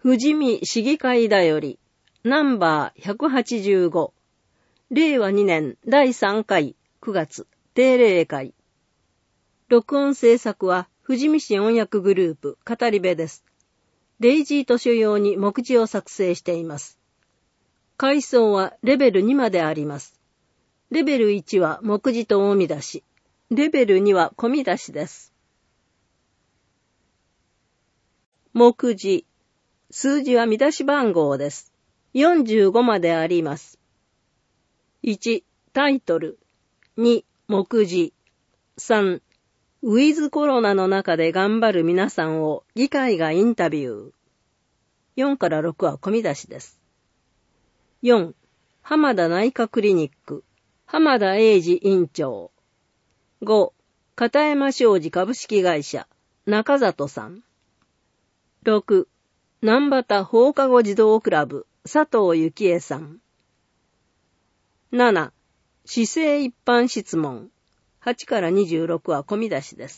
富士見市議会だより、ナンバー185、令和2年第3回9月定例会。録音制作は富士見市音訳グループ語り部です。デイジー図書用に目次を作成しています。階層はレベル2まであります。レベル1は目次と大見出し。レベル2は小見出しです。目次。数字は見出し番号です。45まであります。1、タイトル。2、目次。3、ウィズコロナの中で頑張る皆さんを議会がインタビュー。4から6は小見出しです。4、浜田内科クリニック。浜田英二院長。5、片山商事株式会社。中里さん。6、南畑放課後児童クラブ、佐藤幸恵さん。7、市政一般質問。8から26は小見出しです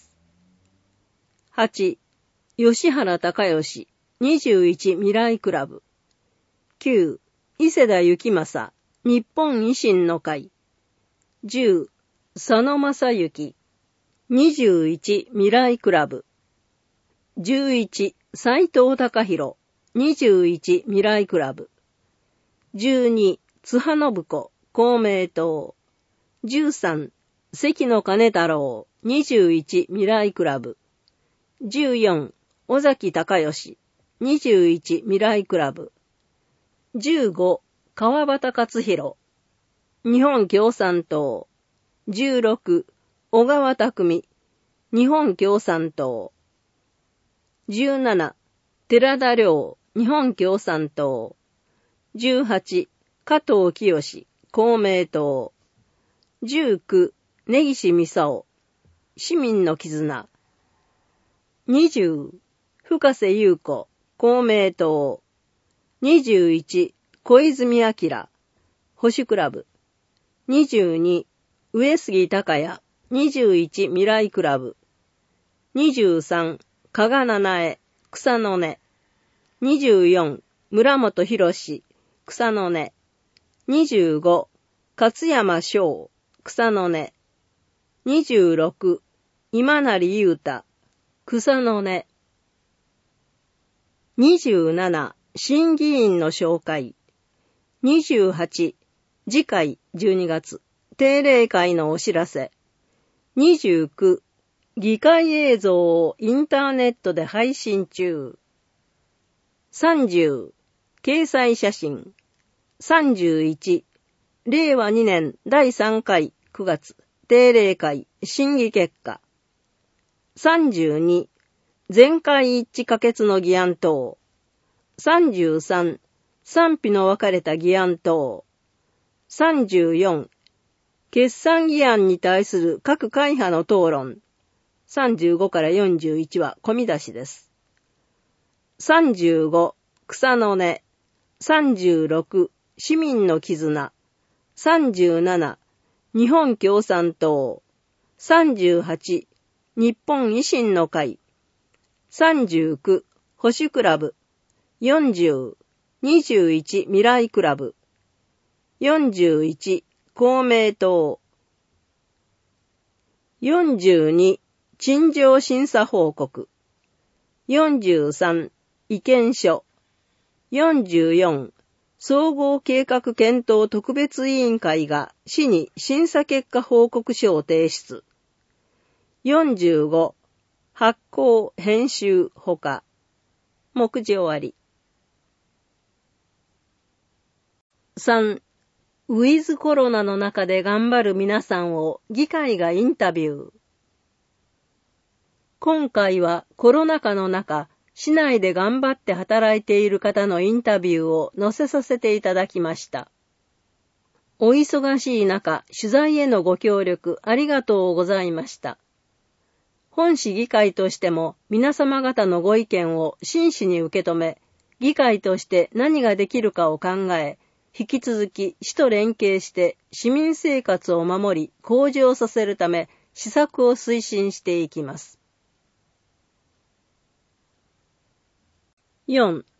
。8、吉原隆義、21未来クラブ。9、伊勢田幸正、日本維新の会。10、佐野正幸、21未来クラブ。11、斉藤隆弘、21未来クラブ。12、津波信子、公明党。13、関野金太郎、21未来クラブ。14、尾崎隆義、21未来クラブ。15、川端勝弘、日本共産党。16、小川匠、日本共産党。17、寺田良、日本共産党。18、加藤清、公明党。19、根岸美沙、市民の絆。20、深瀬優子、公明党。21、小泉明、保守クラブ。22、上杉隆也、21未来クラブ。23、加賀七重、草の根。24、村本博士、草の根。25、勝山翔、草の根。26、今成優太、草の根。27、審議員の紹介。28、次回12月、定例会のお知らせ。29、議会映像をインターネットで配信中。30、掲載写真。31、令和2年第3回9月定例会審議結果。32、全会一致可決の議案等。33、賛否の分かれた議案等。34、決算議案に対する各会派の討論。35から41は小見出しです。35、草の根。36、市民の絆。37、日本共産党。38、日本維新の会。39、保守クラブ。40、21未来クラブ。41、公明党。42、陳情審査報告。43、意見書。44、総合計画検討特別委員会が市に審査結果報告書を提出。45、発行、編集、ほか。目次終わり。3、ウィズコロナの中で頑張る皆さんを議会がインタビュー。今回はコロナ禍の中、市内で頑張って働いている方のインタビューを載せさせていただきました。お忙しい中、取材へのご協力ありがとうございました。本市議会としても皆様方のご意見を真摯に受け止め、議会として何ができるかを考え、引き続き市と連携して市民生活を守り向上させるため施策を推進していきます。4.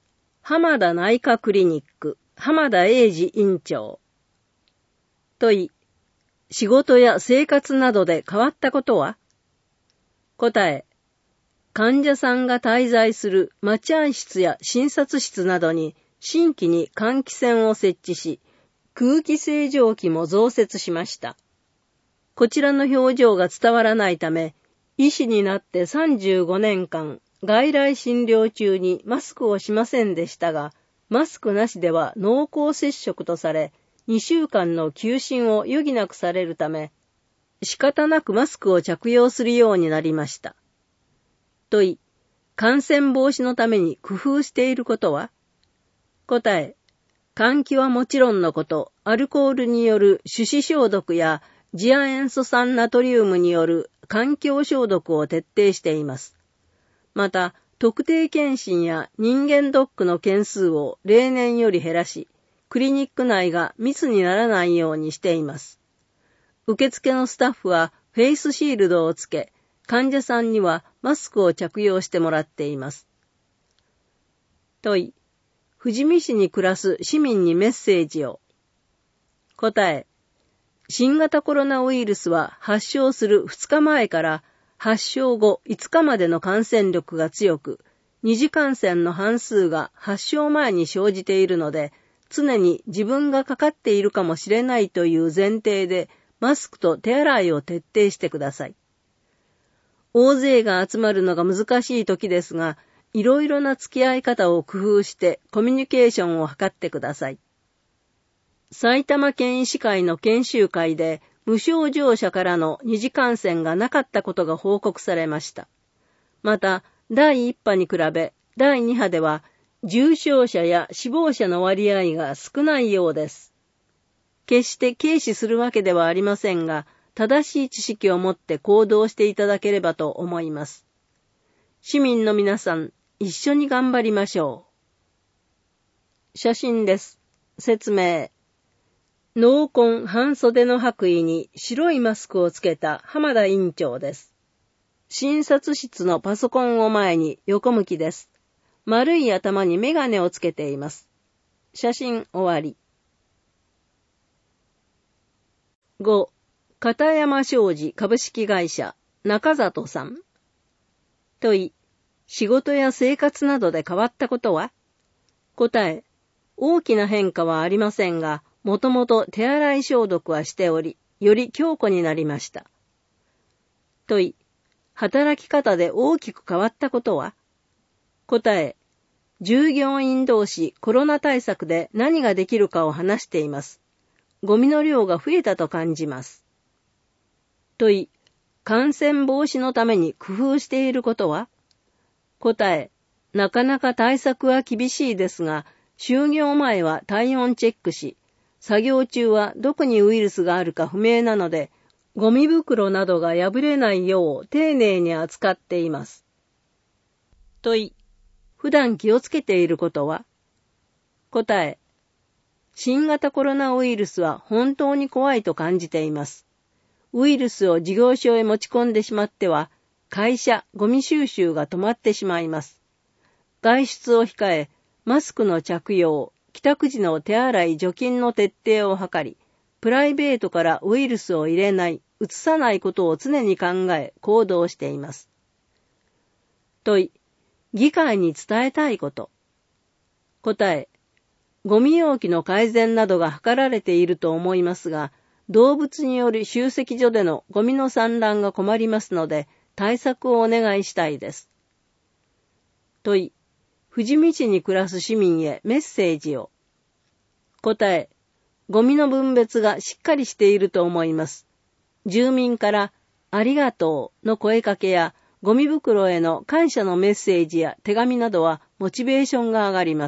浜田内科クリニック、浜田英二院長。問い、仕事や生活などで変わったことは？答え、患者さんが滞在する待合室や診察室などに新規に換気扇を設置し、空気清浄機も増設しました。こちらの表情が伝わらないため、医師になって35年間、外来診療中にマスクをしませんでしたが、マスクなしでは濃厚接触とされ、2週間の休診を余儀なくされるため、仕方なくマスクを着用するようになりました。問い、感染防止のために工夫していることは？答え、換気はもちろんのこと、アルコールによる手指消毒や次亜塩素酸ナトリウムによる環境消毒を徹底しています。また、特定健診や人間ドックの件数を例年より減らし、クリニック内が密にならないようにしています。受付のスタッフはフェイスシールドをつけ、患者さんにはマスクを着用してもらっています。問い、富士見市に暮らす市民にメッセージを。答え、新型コロナウイルスは発症する2日前から発症後5日までの感染力が強く、二次感染の半数が発症前に生じているので、常に自分がかかっているかもしれないという前提でマスクと手洗いを徹底してください。大勢が集まるのが難しい時ですが、いろいろな付き合い方を工夫してコミュニケーションを図ってください。埼玉県医師会の研修会で無症状者からの二次感染がなかったことが報告されました。また、第1波に比べ第2波では重症者や死亡者の割合が少ないようです。決して軽視するわけではありませんが、正しい知識を持って行動していただければと思います。市民の皆さん、一緒に頑張りましょう。写真です。説明。濃紺半袖の白衣に白いマスクをつけた浜田院長です。診察室のパソコンを前に横向きです。丸い頭にメガネをつけています。写真終わり。5. 片山商事株式会社中里さん。問い、仕事や生活などで変わったことは？答え、大きな変化はありませんが、もともと手洗い消毒はしており、より強固になりました。問い、働き方で大きく変わったことは？答え、従業員同士コロナ対策で何ができるかを話しています。ゴミの量が増えたと感じます。問い、感染防止のために工夫していることは？答え、なかなか対策は厳しいですが、就業前は体温チェックし、作業中はどこにウイルスがあるか不明なので、ゴミ袋などが破れないよう丁寧に扱っています。問い、普段気をつけていることは？答え、新型コロナウイルスは本当に怖いと感じています。ウイルスを事業所へ持ち込んでしまっては、会社、ゴミ収集が止まってしまいます。外出を控え、マスクの着用、帰宅時の手洗い除菌の徹底を図り、プライベートからウイルスを入れない、移さないことを常に考え、行動しています。問い、議会に伝えたいこと。答え、ゴミ容器の改善などが図られていると思いますが、動物による集積所でのゴミの散乱が困りますので、対策をお願いしたいです。問い、富士見市に暮らす市民へメッセージを。答え、ゴミの分別がしっかりしていると思います。住民からありがとうの声かけやゴミ袋への感謝のメッセージや手紙などはモチベーションが上がります。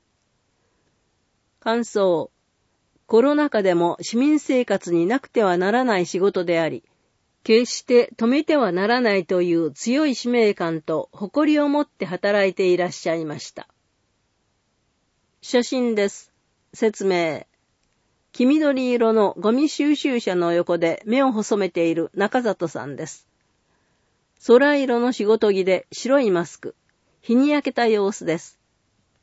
感想。コロナ禍でも市民生活になくてはならない仕事であり、決して止めてはならないという強い使命感と誇りを持って働いていらっしゃいました。写真です。説明。黄緑色のゴミ収集車の横で目を細めている中里さんです。空色の仕事着で白いマスク、日に焼けた様子です。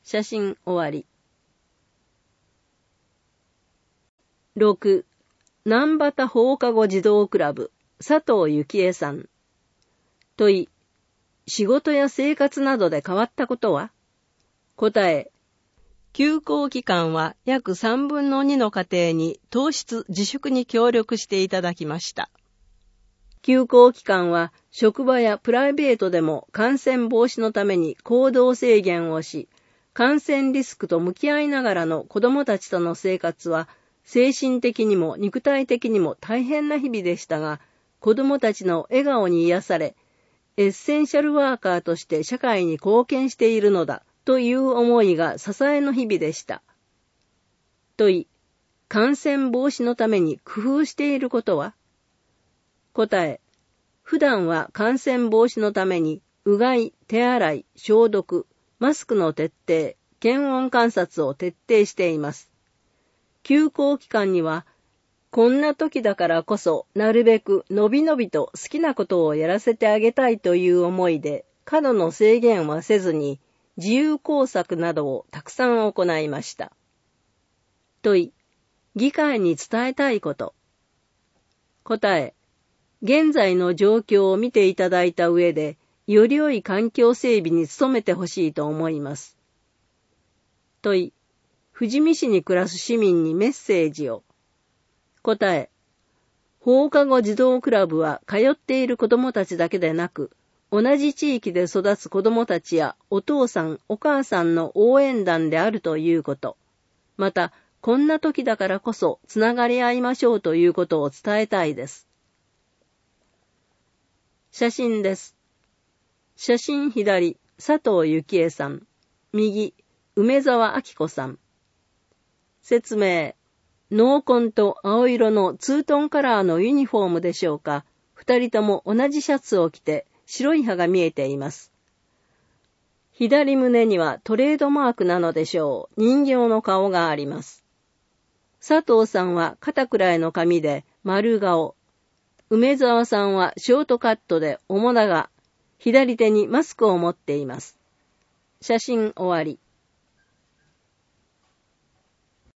写真終わり。6. 南畑放課後児童クラブ、佐藤幸恵さん。問い、仕事や生活などで変わったことは？答え、休校期間は約3分の2の家庭に糖質自粛に協力していただきました。休校期間は職場やプライベートでも感染防止のために行動制限をし、感染リスクと向き合いながらの子どもたちとの生活は精神的にも肉体的にも大変な日々でしたが、子どもたちの笑顔に癒され、エッセンシャルワーカーとして社会に貢献しているのだという思いが支えの日々でした。問い、感染防止のために工夫していることは？答え、普段は感染防止のためにうがい、手洗い、消毒、マスクの徹底、検温観察を徹底しています。休校期間には、こんな時だからこそなるべくのびのびと好きなことをやらせてあげたいという思いで、過度の制限はせずに自由工作などをたくさん行いました。問い、議会に伝えたいこと。答え、現在の状況を見ていただいた上で、より良い環境整備に努めてほしいと思います。問い、富士見市に暮らす市民にメッセージを。答え、放課後児童クラブは通っている子どもたちだけでなく、同じ地域で育つ子どもたちやお父さん、お母さんの応援団であるということ。また、こんな時だからこそつながり合いましょうということを伝えたいです。写真です。写真左、佐藤幸恵さん。右、梅沢明子さん。説明。濃紺と青色のツートンカラーのユニフォームでしょうか。二人とも同じシャツを着て白い歯が見えています。左胸にはトレードマークなのでしょう。人形の顔があります。佐藤さんは肩くらいの髪で丸顔。梅沢さんはショートカットで面長。左手にマスクを持っています。写真終わり。